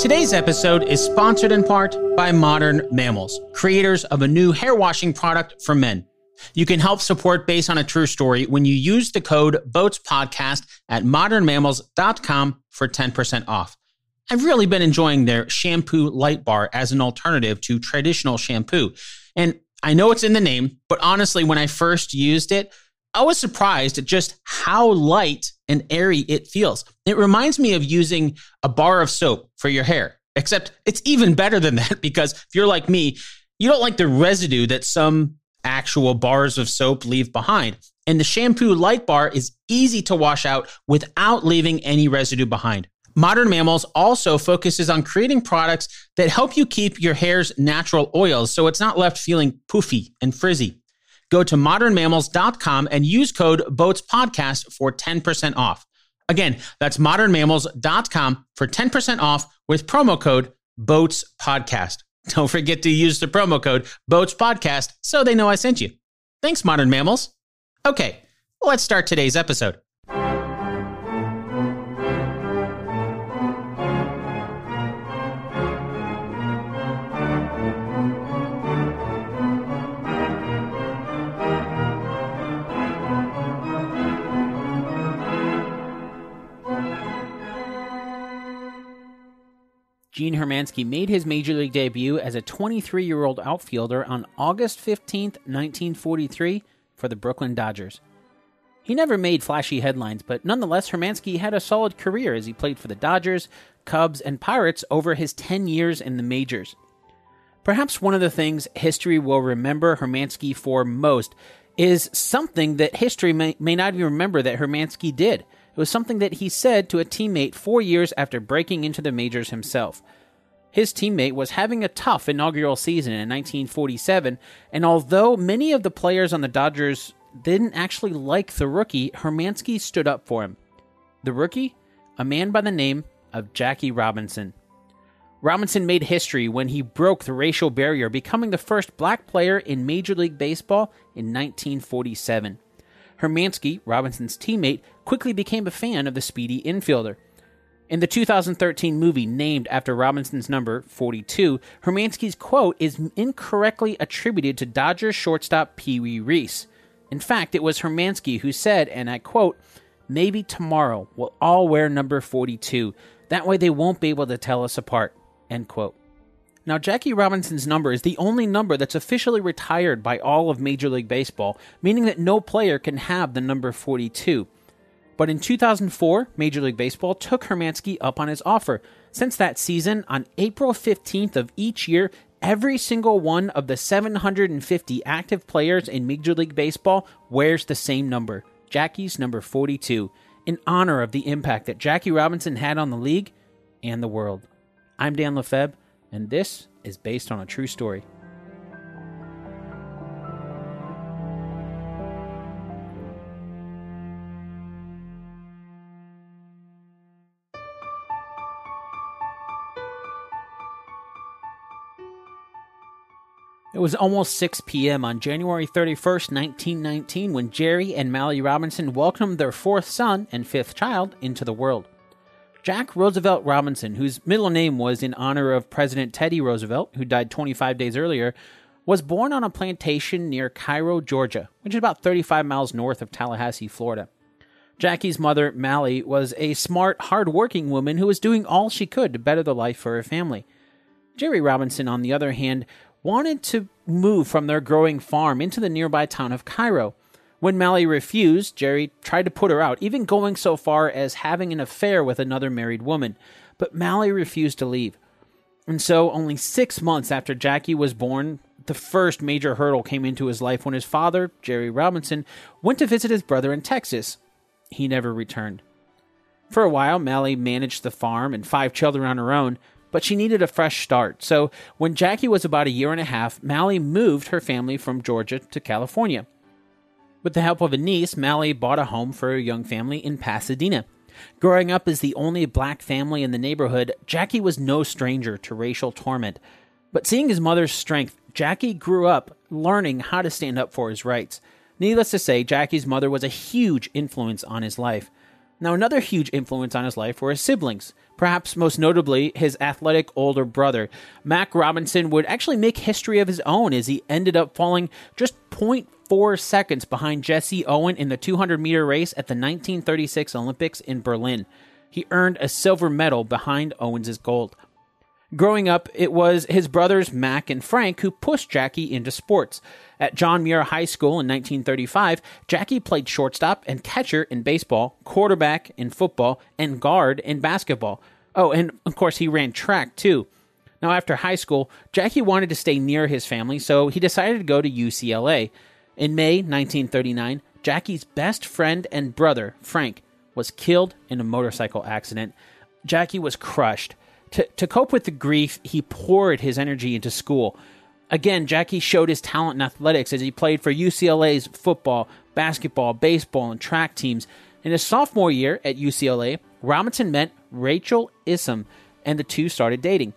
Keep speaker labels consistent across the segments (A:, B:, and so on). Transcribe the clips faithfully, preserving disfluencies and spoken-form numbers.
A: Today's episode is sponsored in part by Modern Mammals, creators of a new hair washing product for men. You can help support Based on a True Story when you use the code BOATSPODCAST at modern mammals dot com for ten percent off. I've really been enjoying their shampoo light bar as an alternative to traditional shampoo. And I know it's in the name, but honestly, when I first used it, I was surprised at just how light and airy it feels. It reminds me of using a bar of soap for your hair, except it's even better than that because if you're like me, you don't like the residue that some actual bars of soap leave behind. And the shampoo light bar is easy to wash out without leaving any residue behind. Modern Mammals also focuses on creating products that help you keep your hair's natural oils so it's not left feeling poofy and frizzy. Go to modern mammals dot com and use code BOATSPODCAST for ten percent off. Again, that's modern mammals dot com for ten percent off with promo code BOATSPODCAST. Don't forget to use the promo code BOATSPODCAST so they know I sent you. Thanks, Modern Mammals. Okay, let's start today's episode.
B: Gene Hermansky made his Major League debut as a twenty-three-year-old outfielder on August fifteenth, nineteen forty-three for the Brooklyn Dodgers. He never made flashy headlines, but nonetheless, Hermansky had a solid career as he played for the Dodgers, Cubs, and Pirates over his ten years in the majors. Perhaps one of the things history will remember Hermansky for most is something that history may, may not even remember that Hermansky did. It was something that he said to a teammate four years after breaking into the majors himself. His teammate was having a tough inaugural season in nineteen forty-seven, and although many of the players on the Dodgers didn't actually like the rookie, Hermansky stood up for him. The rookie? A man by the name of Jackie Robinson. Robinson made history when he broke the racial barrier, becoming the first black player in Major League Baseball in nineteen forty-seven. Hermansky, Robinson's teammate, quickly became a fan of the speedy infielder. In the two thousand thirteen movie named after Robinson's number, forty-two, Hermansky's quote is incorrectly attributed to Dodgers shortstop Pee Wee Reese. In fact, it was Hermansky who said, and I quote, "Maybe tomorrow we'll all wear number forty-two. That way they won't be able to tell us apart." End quote. Now, Jackie Robinson's number is the only number that's officially retired by all of Major League Baseball, meaning that no player can have the number forty-two. But in two thousand four, Major League Baseball took Hermansky up on his offer. Since that season, on April fifteenth of each year, every single one of the seven hundred fifty active players in Major League Baseball wears the same number, Jackie's number forty-two, in honor of the impact that Jackie Robinson had on the league and the world. I'm Dan Lefebvre, and this is Based on a True Story. It was almost six p.m. on January thirty-first, nineteen nineteen, when Jerry and Mallie Robinson welcomed their fourth son and fifth child into the world. Jack Roosevelt Robinson, whose middle name was in honor of President Teddy Roosevelt, who died twenty-five days earlier, was born on a plantation near Cairo, Georgia, which is about thirty-five miles north of Tallahassee, Florida. Jackie's mother, Mallie, was a smart, hard-working woman who was doing all she could to better the life for her family. Jerry Robinson, on the other hand, wanted to move from their growing farm into the nearby town of Cairo. When Mallie refused, Jerry tried to put her out, even going so far as having an affair with another married woman. But Mallie refused to leave. And so, only six months after Jackie was born, the first major hurdle came into his life when his father, Jerry Robinson, went to visit his brother in Texas. He never returned. For a while, Mallie managed the farm and five children on her own, but she needed a fresh start. So, when Jackie was about a year and a half, Mallie moved her family from Georgia to California. With the help of a niece, Mallie bought a home for a young family in Pasadena. Growing up as the only black family in the neighborhood, Jackie was no stranger to racial torment. But seeing his mother's strength, Jackie grew up learning how to stand up for his rights. Needless to say, Jackie's mother was a huge influence on his life. Now, another huge influence on his life were his siblings, perhaps most notably his athletic older brother. Mac Robinson would actually make history of his own as he ended up falling just zero point four seconds behind Jesse Owen in the two hundred meter race at the nineteen thirty-six Olympics in Berlin. He earned a silver medal behind Owens' gold. Growing up, it was his brothers Mac and Frank who pushed Jackie into sports. At John Muir High School in nineteen thirty-five, Jackie played shortstop and catcher in baseball, quarterback in football, and guard in basketball. Oh, and of course he ran track too. Now after high school, Jackie wanted to stay near his family, so he decided to go to U C L A. In May nineteen thirty-nine, Jackie's best friend and brother, Frank, was killed in a motorcycle accident. Jackie was crushed. To, to cope with the grief, he poured his energy into school. Again, Jackie showed his talent in athletics as he played for U C L A's football, basketball, baseball, and track teams. In his sophomore year at U C L A, Robinson met Rachel Issam, and the two started dating.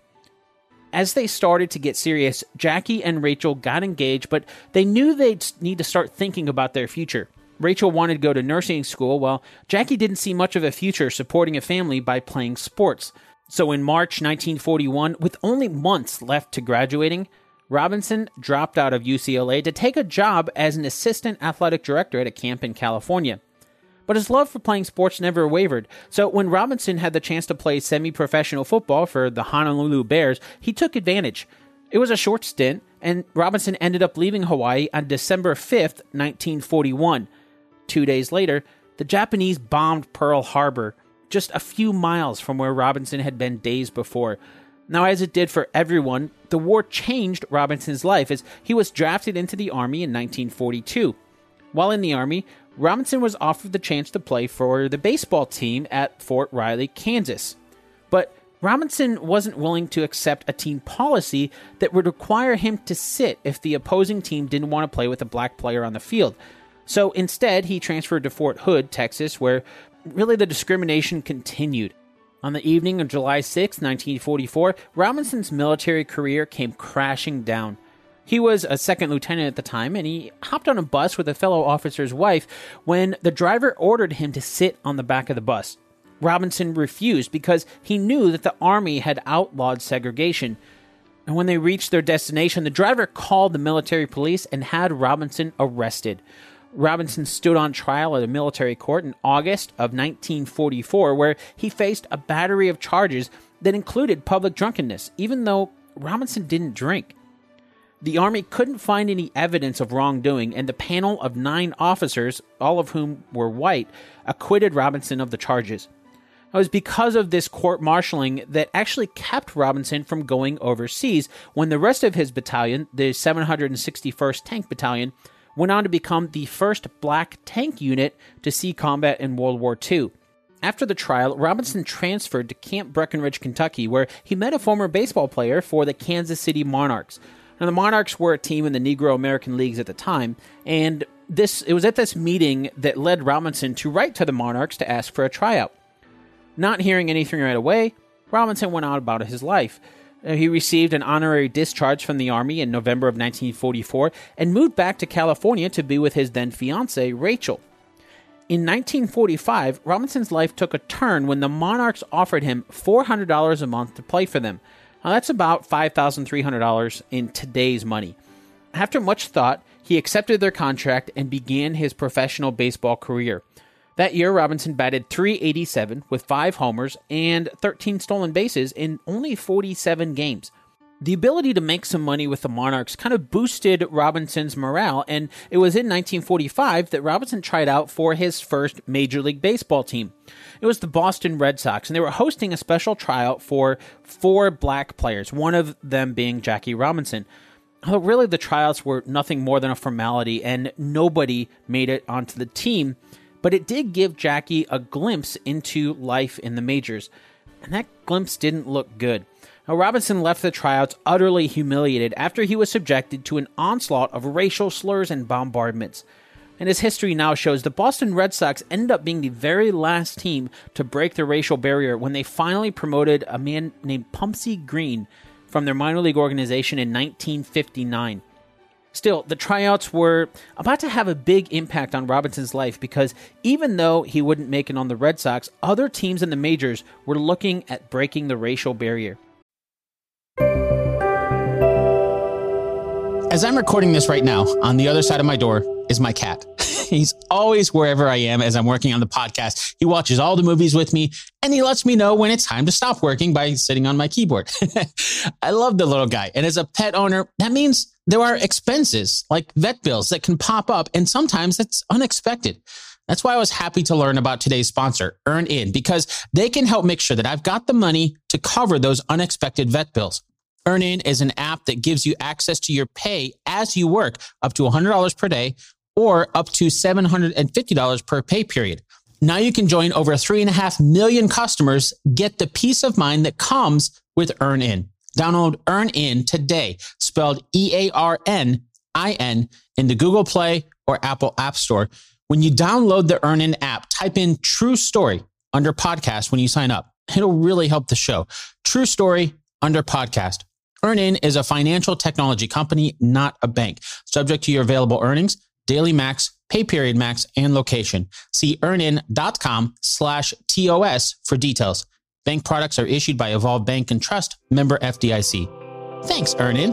B: As they started to get serious, Jackie and Rachel got engaged, but they knew they'd need to start thinking about their future. Rachel wanted to go to nursing school, while Jackie didn't see much of a future supporting a family by playing sports. So in March nineteen forty-one, with only months left to graduating, Robinson dropped out of U C L A to take a job as an assistant athletic director at a camp in California. But his love for playing sports never wavered, so when Robinson had the chance to play semi-professional football for the Honolulu Bears, he took advantage. It was a short stint, and Robinson ended up leaving Hawaii on December fifth, nineteen forty-one. Two days later, the Japanese bombed Pearl Harbor, just a few miles from where Robinson had been days before. Now, as it did for everyone, the war changed Robinson's life as he was drafted into the Army in nineteen forty-two. While in the Army, Robinson was offered the chance to play for the baseball team at Fort Riley, Kansas. But Robinson wasn't willing to accept a team policy that would require him to sit if the opposing team didn't want to play with a black player on the field. So instead, he transferred to Fort Hood, Texas, where really the discrimination continued. On the evening of July sixth, nineteen forty-four, Robinson's military career came crashing down. He was a second lieutenant at the time, and he hopped on a bus with a fellow officer's wife when the driver ordered him to sit on the back of the bus. Robinson refused because he knew that the Army had outlawed segregation. And when they reached their destination, the driver called the military police and had Robinson arrested. Robinson stood on trial at a military court in August of nineteen forty-four, where he faced a battery of charges that included public drunkenness, even though Robinson didn't drink. The Army couldn't find any evidence of wrongdoing, and the panel of nine officers, all of whom were white, acquitted Robinson of the charges. It was because of this court-martialing that actually kept Robinson from going overseas when the rest of his battalion, the seven hundred sixty-first Tank Battalion, went on to become the first black tank unit to see combat in World War Two. After the trial, Robinson transferred to Camp Breckenridge, Kentucky, where he met a former baseball player for the Kansas City Monarchs. Now, the Monarchs were a team in the Negro American Leagues at the time, and this it was at this meeting that led Robinson to write to the Monarchs to ask for a tryout. Not hearing anything right away, Robinson went on about his life. He received an honorary discharge from the Army in November of nineteen forty-four and moved back to California to be with his then-fiancée, Rachel. In nineteen forty-five, Robinson's life took a turn when the Monarchs offered him four hundred dollars a month to play for them. Now, that's about five thousand three hundred dollars in today's money. After much thought, he accepted their contract and began his professional baseball career. That year, Robinson batted three eighty-seven with five homers and thirteen stolen bases in only forty-seven games. The ability to make some money with the Monarchs kind of boosted Robinson's morale, and it was in nineteen forty-five that Robinson tried out for his first Major League Baseball team. It was the Boston Red Sox, and they were hosting a special tryout for four black players, one of them being Jackie Robinson. Although really the tryouts were nothing more than a formality, and nobody made it onto the team, but it did give Jackie a glimpse into life in the majors, and that glimpse didn't look good. Now, Robinson left the tryouts utterly humiliated after he was subjected to an onslaught of racial slurs and bombardments. And as history now shows, the Boston Red Sox ended up being the very last team to break the racial barrier when they finally promoted a man named Pumpsie Green from their minor league organization in nineteen fifty-nine. Still, the tryouts were about to have a big impact on Robinson's life because even though he wouldn't make it on the Red Sox, other teams in the majors were looking at breaking the racial barrier.
A: As I'm recording this right now, on the other side of my door is my cat. He's always wherever I am as I'm working on the podcast. He watches all the movies with me, and he lets me know when it's time to stop working by sitting on my keyboard. I love the little guy. And as a pet owner, that means there are expenses like vet bills that can pop up, and sometimes it's unexpected. That's why I was happy to learn about today's sponsor, EarnIn, because they can help make sure that I've got the money to cover those unexpected vet bills. EarnIn is an app that gives you access to your pay as you work, up to one hundred dollars per day or up to seven hundred fifty dollars per pay period. Now you can join over three and a half million customers, get the peace of mind that comes with EarnIn. Download EarnIn today, spelled E A R N I N, in the Google Play or Apple App Store. When you download the EarnIn app, type in True Story under podcast when you sign up. It'll really help the show. True Story under podcast. EarnIn is a financial technology company, not a bank. Subject to your available earnings, daily max, pay period max, and location. See earnin.com slash TOS for details. Bank products are issued by Evolve Bank and Trust, member F D I C. Thanks, EarnIn.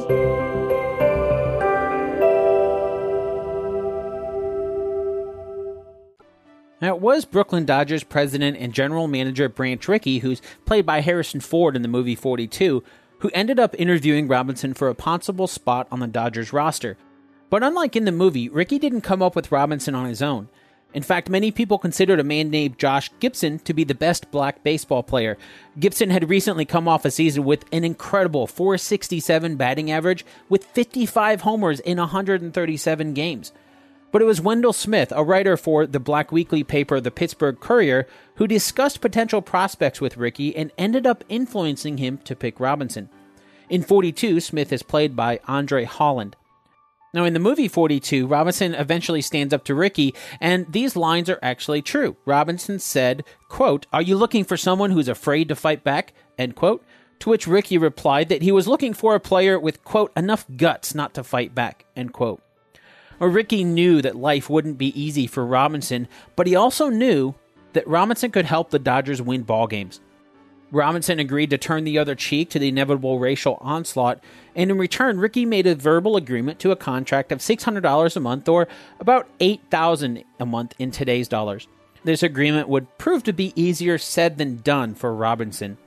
B: Now, it was Brooklyn Dodgers president and general manager Branch Rickey, who's played by Harrison Ford in the movie forty-two, who ended up interviewing Robinson for a possible spot on the Dodgers roster. But unlike in the movie, Rickey didn't come up with Robinson on his own. In fact, many people considered a man named Josh Gibson to be the best black baseball player. Gibson had recently come off a season with an incredible four sixty-seven batting average with fifty-five homers in one hundred thirty-seven games. But it was Wendell Smith, a writer for the black weekly paper The Pittsburgh Courier, who discussed potential prospects with Rickey and ended up influencing him to pick Robinson. In forty-two, Smith is played by Andre Holland. Now, in the movie forty-two, Robinson eventually stands up to Rickey, and these lines are actually true. Robinson said, quote, "Are you looking for someone who's afraid to fight back?" End quote. To which Rickey replied that he was looking for a player with, quote, "enough guts not to fight back," end quote. Well, Rickey knew that life wouldn't be easy for Robinson, but he also knew that Robinson could help the Dodgers win ball games. Robinson agreed to turn the other cheek to the inevitable racial onslaught, and in return, Rickey made a verbal agreement to a contract of six hundred dollars a month, or about eight thousand dollars a month in today's dollars. This agreement would prove to be easier said than done for Robinson.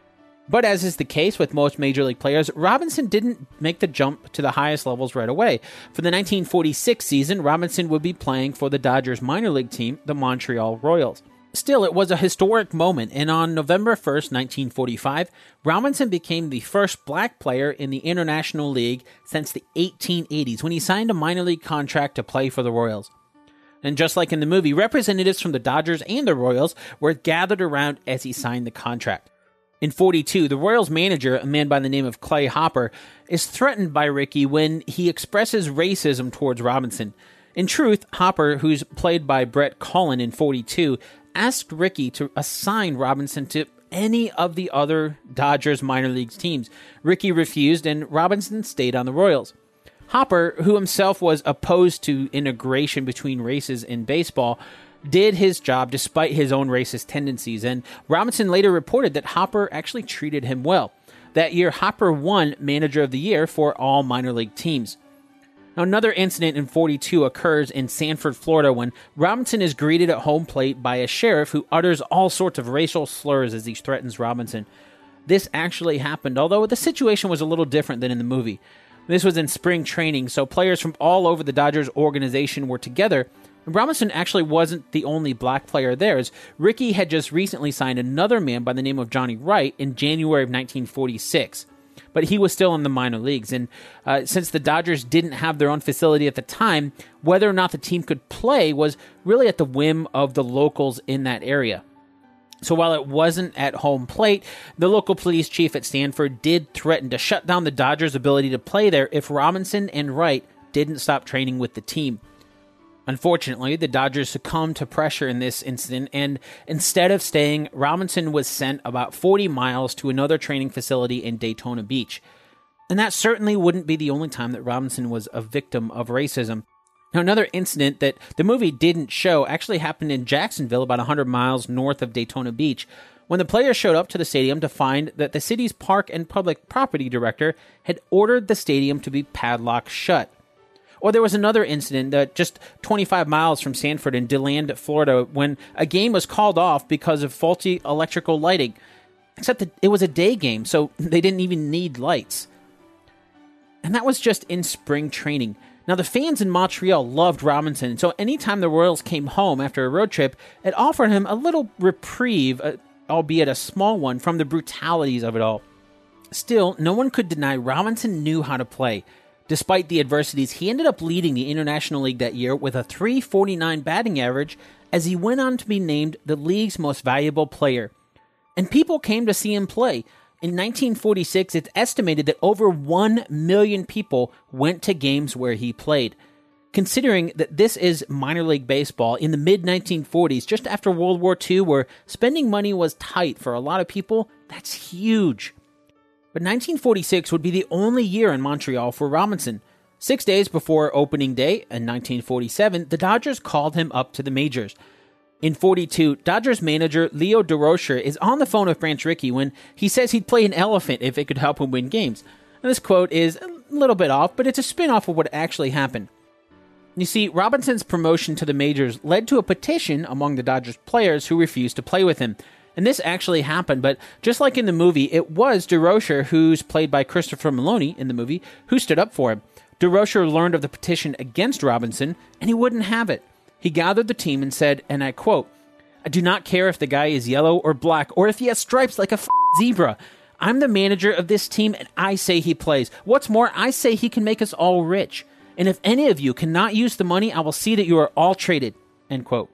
B: But as is the case with most Major League players, Robinson didn't make the jump to the highest levels right away. For the nineteen forty-six season, Robinson would be playing for the Dodgers minor league team, the Montreal Royals. Still, it was a historic moment, and on November first, nineteen forty-five, Robinson became the first black player in the International League since the eighteen eighties, when he signed a minor league contract to play for the Royals. And just like in the movie, representatives from the Dodgers and the Royals were gathered around as he signed the contract. In forty-two, the Royals manager, a man by the name of Clay Hopper, is threatened by Rickey when he expresses racism towards Robinson. In truth, Hopper, who's played by Brett Cullen in forty-two, asked Rickey to assign Robinson to any of the other Dodgers minor league teams. Rickey refused, and Robinson stayed on the Royals. Hopper, who himself was opposed to integration between races in baseball, did his job despite his own racist tendencies, and Robinson later reported that Hopper actually treated him well. That year, Hopper won Manager of the Year for all minor league teams. Now, another incident in forty-two occurs in Sanford, Florida, when Robinson is greeted at home plate by a sheriff who utters all sorts of racial slurs as he threatens Robinson. This actually happened, although the situation was a little different than in the movie. This was in spring training, so players from all over the Dodgers organization were together. Robinson actually wasn't the only black player there, as Rickey had just recently signed another man by the name of Johnny Wright in January of nineteen forty-six. But he was still in the minor leagues, and uh, since the Dodgers didn't have their own facility at the time, whether or not the team could play was really at the whim of the locals in that area. So while it wasn't at home plate, the local police chief at Stanford did threaten to shut down the Dodgers' ability to play there if Robinson and Wright didn't stop training with the team. Unfortunately, the Dodgers succumbed to pressure in this incident, and instead of staying, Robinson was sent about forty miles to another training facility in Daytona Beach. And that certainly wouldn't be the only time that Robinson was a victim of racism. Now, another incident that the movie didn't show actually happened in Jacksonville, about one hundred miles north of Daytona Beach, when the players showed up to the stadium to find that the city's park and public property director had ordered the stadium to be padlocked shut. Or there was another incident uh, just twenty-five miles from Sanford in DeLand, Florida, when a game was called off because of faulty electrical lighting. Except that it was a day game, so they didn't even need lights. And that was just in spring training. Now, the fans in Montreal loved Robinson, so anytime the Royals came home after a road trip, it offered him a little reprieve, uh, albeit a small one, from the brutalities of it all. Still, no one could deny Robinson knew how to play. Despite the adversities, he ended up leading the International League that year with a three forty-nine batting average as he went on to be named the league's most valuable player. And people came to see him play. In nineteen forty-six, it's estimated that over one million people went to games where he played. Considering that this is minor league baseball in the mid nineteen forties, just after World War Two, where spending money was tight for a lot of people, that's huge. But nineteen forty-six would be the only year in Montreal for Robinson. Six days before opening day in nineteen forty-seven, the Dodgers called him up to the majors. In forty-two, Dodgers manager Leo Durocher is on the phone with Branch Rickey when he says he'd play an elephant if it could help him win games. And this quote is a little bit off, but it's a spin-off of what actually happened. You see, Robinson's promotion to the majors led to a petition among the Dodgers players who refused to play with him. And this actually happened, but just like in the movie, it was Durocher, who's played by Christopher Maloney in the movie, who stood up for him. Durocher learned of the petition against Robinson, and he wouldn't have it. He gathered the team and said, and I quote, "I do not care if the guy is yellow or black, or if he has stripes like a f- zebra. I'm the manager of this team, and I say he plays. What's more, I say he can make us all rich. And if any of you cannot use the money, I will see that you are all traded." End quote.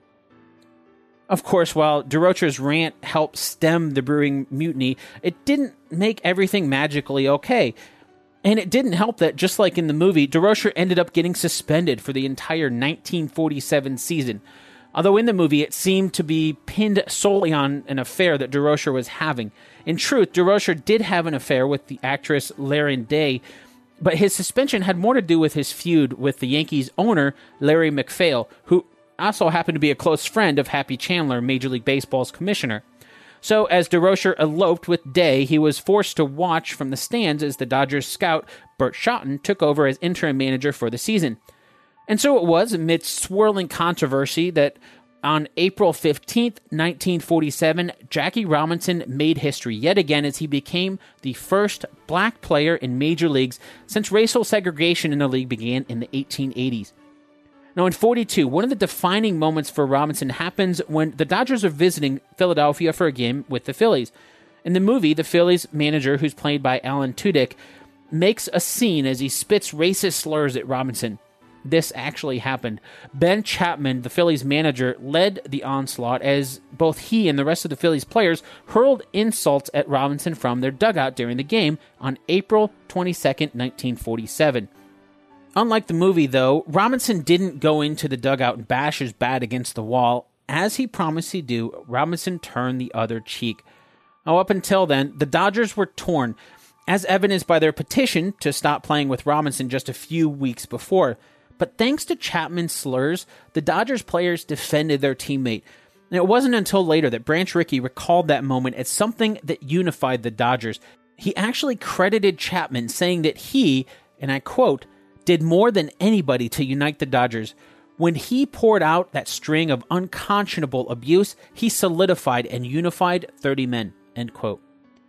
B: Of course, while Durocher's rant helped stem the brewing mutiny, it didn't make everything magically okay. And it didn't help that, just like in the movie, Durocher ended up getting suspended for the entire nineteen forty-seven season. Although in the movie, it seemed to be pinned solely on an affair that Durocher was having. In truth, Durocher did have an affair with the actress Laraine Day, but his suspension had more to do with his feud with the Yankees owner, Larry MacPhail, who also happened to be a close friend of Happy Chandler, Major League Baseball's commissioner. So, as Durocher eloped with Day, he was forced to watch from the stands as the Dodgers scout, Bert Shotton, took over as interim manager for the season. And so it was, amidst swirling controversy, that on April fifteenth, nineteen forty-seven, Jackie Robinson made history yet again as he became the first black player in major leagues since racial segregation in the league began in the eighteen eighties. Now, in forty-two, one of the defining moments for Robinson happens when the Dodgers are visiting Philadelphia for a game with the Phillies. In the movie, the Phillies manager, who's played by Alan Tudyk, makes a scene as he spits racist slurs at Robinson. This actually happened. Ben Chapman, the Phillies manager, led the onslaught as both he and the rest of the Phillies players hurled insults at Robinson from their dugout during the game on April twenty-second, nineteen forty-seven. Unlike the movie, though, Robinson didn't go into the dugout and bash his bat against the wall. As he promised he'd do, Robinson turned the other cheek. Now, up until then, the Dodgers were torn, as evidenced by their petition to stop playing with Robinson just a few weeks before. But thanks to Chapman's slurs, the Dodgers players defended their teammate. And it wasn't until later that Branch Rickey recalled that moment as something that unified the Dodgers. He actually credited Chapman, saying that he, and I quote, did more than anybody to unite the Dodgers. When he poured out that string of unconscionable abuse, he solidified and unified thirty men, end quote.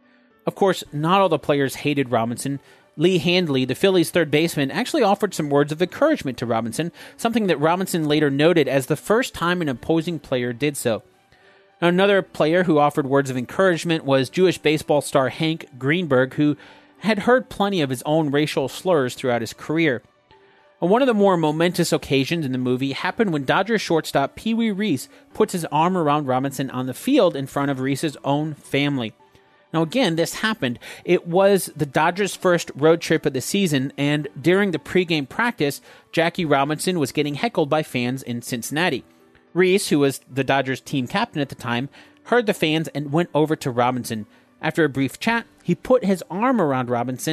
B: Of course, not all the players hated Robinson. Lee Handley, the Phillies' third baseman, actually offered some words of encouragement to Robinson, something that Robinson later noted as the first time an opposing player did so. Now, another player who offered words of encouragement was Jewish baseball star Hank Greenberg, who had heard plenty of his own racial slurs throughout his career. And one of the more momentous occasions in the movie happened when Dodgers shortstop Pee Wee Reese puts his arm around Robinson on the field in front of Reese's own family. Now again, this happened. It was the Dodgers' first road trip of the season, and during the pregame practice, Jackie Robinson was getting heckled by fans in Cincinnati. Reese, who was the Dodgers team captain at the time, heard the fans and went over to Robinson. After a brief chat, he put his arm around Robinson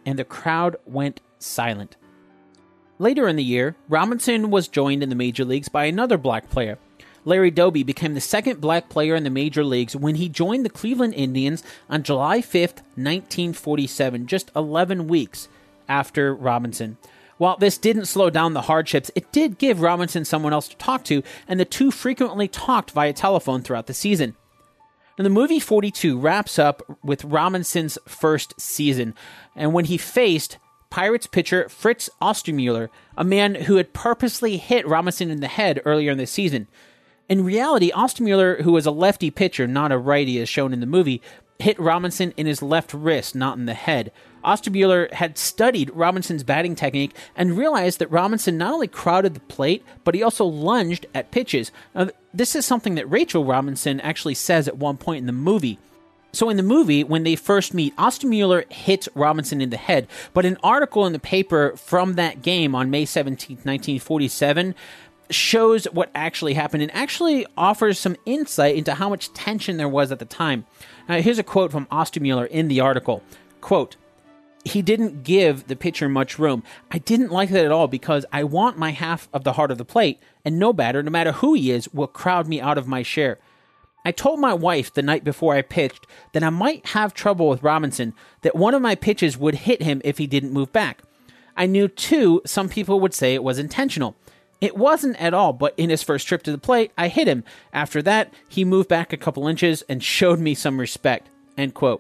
B: and the crowd went silent. Later in the year, Robinson was joined in the major leagues by another black player. Larry Doby became the second black player in the major leagues when he joined the Cleveland Indians on July fifth, nineteen forty-seven, just eleven weeks after Robinson. While this didn't slow down the hardships, it did give Robinson someone else to talk to, and the two frequently talked via telephone throughout the season. Now, the movie forty-two wraps up with Robinson's first season, and when he faced Pirates pitcher Fritz Ostermuller, a man who had purposely hit Robinson in the head earlier in the season. In reality, Ostermuller, who was a lefty pitcher, not a righty as shown in the movie, hit Robinson in his left wrist, not in the head. Ostermuller had studied Robinson's batting technique and realized that Robinson not only crowded the plate, but he also lunged at pitches. Now, this is something that Rachel Robinson actually says at one point in the movie. So in the movie, when they first meet, Ostermuller hits Robinson in the head, but an article in the paper from that game on May seventeenth, nineteen forty-seven shows what actually happened and actually offers some insight into how much tension there was at the time. Now, here's a quote from Ostermuller in the article. Quote, "He didn't give the pitcher much room. I didn't like that at all because I want my half of the heart of the plate, and no batter, no matter who he is, will crowd me out of my share. I told my wife the night before I pitched that I might have trouble with Robinson, that one of my pitches would hit him if he didn't move back. I knew, too, some people would say it was intentional. It wasn't at all, but in his first trip to the plate, I hit him. After that, he moved back a couple inches and showed me some respect." End quote.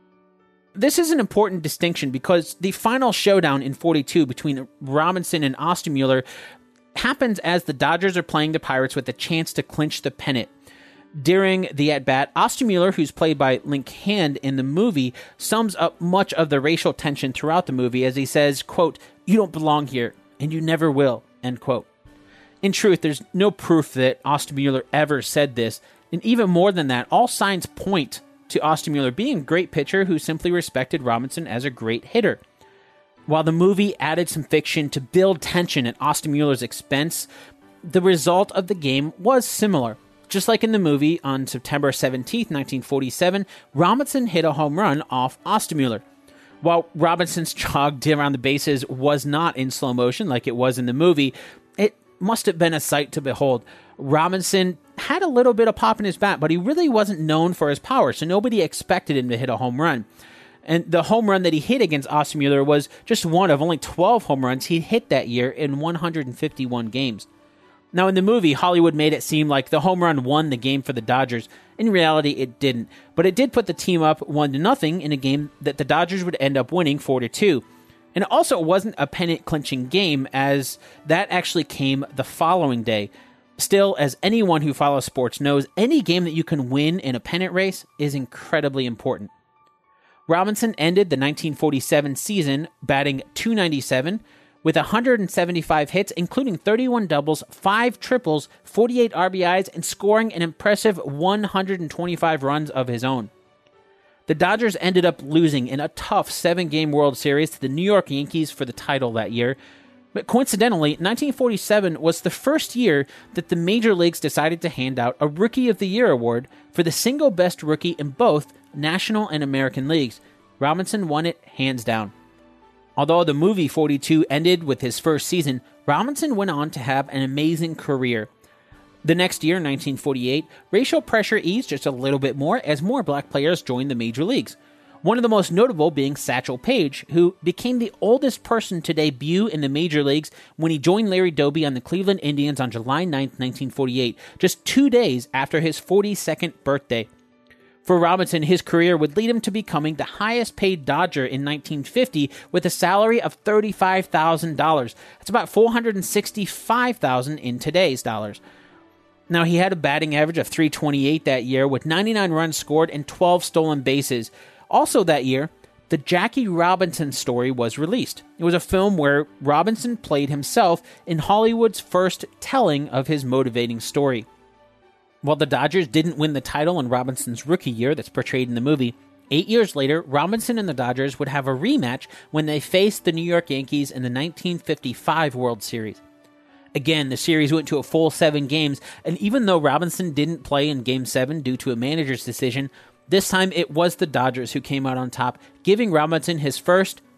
B: This is an important distinction because the final showdown in forty-two between Robinson and Ostermuller happens as the Dodgers are playing the Pirates with a chance to clinch the pennant. During the at-bat, Ostermuller, who's played by Link Hand in the movie, sums up much of the racial tension throughout the movie as he says, quote, "You don't belong here, and you never will," end quote. In truth, there's no proof that Ostermuller ever said this, and even more than that, all signs point to Ostermuller being a great pitcher who simply respected Robinson as a great hitter. While the movie added some fiction to build tension at Ostermuller's expense, the result of the game was similar. Just like in the movie, on September seventeenth, nineteen forty-seven, Robinson hit a home run off Ostermuller. While Robinson's jog around the bases was not in slow motion like it was in the movie, it must have been a sight to behold. Robinson had a little bit of pop in his bat, but he really wasn't known for his power, so nobody expected him to hit a home run. And the home run that he hit against Ostermuller was just one of only twelve home runs he hit that year in one hundred fifty-one games. Now, in the movie, Hollywood made it seem like the home run won the game for the Dodgers. In reality, it didn't, but it did put the team up one to nothing in a game that the Dodgers would end up winning four to two. And it also wasn't a pennant-clinching game, as that actually came the following day. Still, as anyone who follows sports knows, any game that you can win in a pennant race is incredibly important. Robinson ended the nineteen forty-seven season batting two ninety-seven with one hundred seventy-five hits, including thirty-one doubles, five triples, forty-eight R B Is, and scoring an impressive one hundred twenty-five runs of his own. The Dodgers ended up losing in a tough seven-game World Series to the New York Yankees for the title that year. But coincidentally, nineteen forty-seven was the first year that the major leagues decided to hand out a Rookie of the Year award for the single best rookie in both National and American leagues. Robinson won it hands down. Although the movie forty-two ended with his first season, Robinson went on to have an amazing career. The next year, nineteen forty-eight, racial pressure eased just a little bit more as more black players joined the major leagues. One of the most notable being Satchel Paige, who became the oldest person to debut in the major leagues when he joined Larry Doby on the Cleveland Indians on July ninth, nineteen forty-eight, just two days after his forty-second birthday. For Robinson, his career would lead him to becoming the highest-paid Dodger in nineteen fifty with a salary of thirty-five thousand dollars. That's about four hundred sixty-five thousand dollars in today's dollars. Now, he had a batting average of three twenty-eight that year with ninety-nine runs scored and twelve stolen bases. Also that year, the Jackie Robinson story was released. It was a film where Robinson played himself in Hollywood's first telling of his motivating story. While the Dodgers didn't win the title in Robinson's rookie year that's portrayed in the movie, eight years later, Robinson and the Dodgers would have a rematch when they faced the New York Yankees in the nineteen fifty-five World Series. Again, the series went to a full seven games, and even though Robinson didn't play in Game seven due to a manager's decision, this time it was the Dodgers who came out on top, giving Robinson his first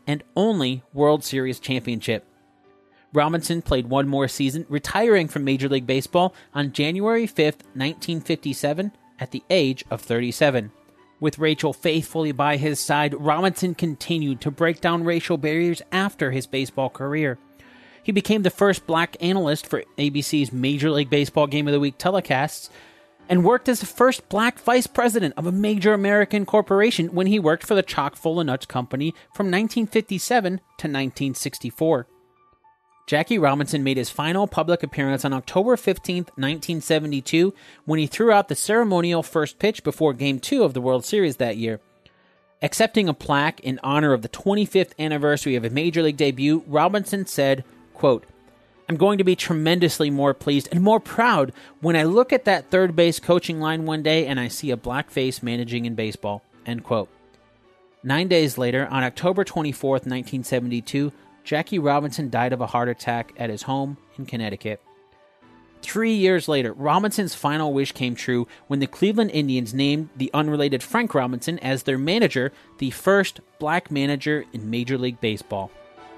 B: and only World Series championship. Robinson played one more season, retiring from Major League Baseball on January fifth, nineteen fifty-seven, at the age of thirty-seven. With Rachel faithfully by his side, Robinson continued to break down racial barriers after his baseball career. He became the first black analyst for A B C's Major League Baseball Game of the Week telecasts, and worked as the first black vice president of a major American corporation when he worked for the Chock-full of Nuts Company from nineteen fifty-seven to nineteen sixty-four. Jackie Robinson made his final public appearance on October fifteenth, nineteen seventy-two, when he threw out the ceremonial first pitch before Game two of the World Series that year. Accepting a plaque in honor of the twenty-fifth anniversary of his Major League debut, Robinson said, quote, "I'm going to be tremendously more pleased and more proud when I look at that third base coaching line one day and I see a black face managing in baseball," end quote. Nine days later, on October twenty-fourth, nineteen seventy-two, Jackie Robinson died of a heart attack at his home in Connecticut. Three years later, Robinson's final wish came true when the Cleveland Indians named the unrelated Frank Robinson as their manager, the first black manager in Major League Baseball.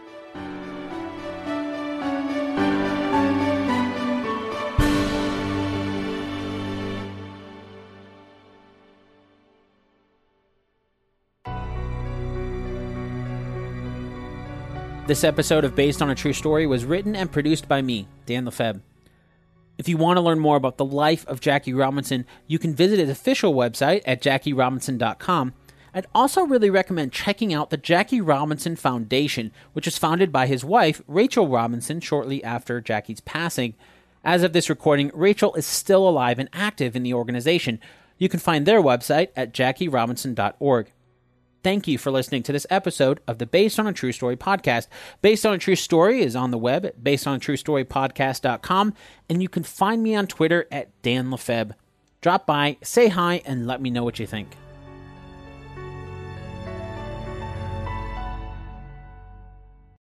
B: This episode of Based on a True Story was written and produced by me, Dan Lefebvre. If you want to learn more about the life of Jackie Robinson, you can visit his official website at jackie robinson dot com. I'd also really recommend checking out the Jackie Robinson Foundation, which was founded by his wife, Rachel Robinson, shortly after Jackie's passing. As of this recording, Rachel is still alive and active in the organization. You can find their website at jackie robinson dot org. Thank you for listening to this episode of the Based on a True Story podcast. Based on a True Story is on the web at based on a true story podcast dot com, and you can find me on Twitter at Dan Lefebvre. Drop by, say hi, and let me know what you think.